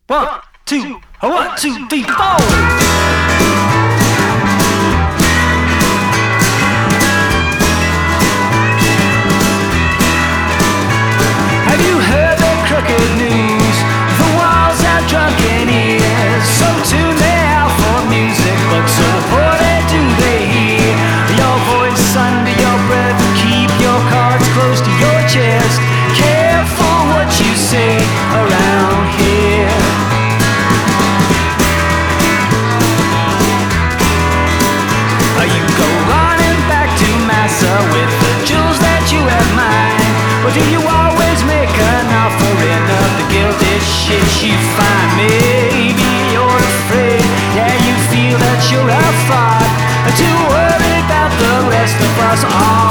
One, two, one, two, three, four. Have you heard the crooked news? The walls have drunken ears. So tune they out for music, but so poorly do they hear your voice under your breath. Keep your cards close to your chest. Careful what you say around here. You go running back to Massa with the jewels that you have mine. Or do you always make an offering of the gilded shit you find? Maybe you're afraid, yeah, you feel that you're a fraud. Too worried about the rest of us all.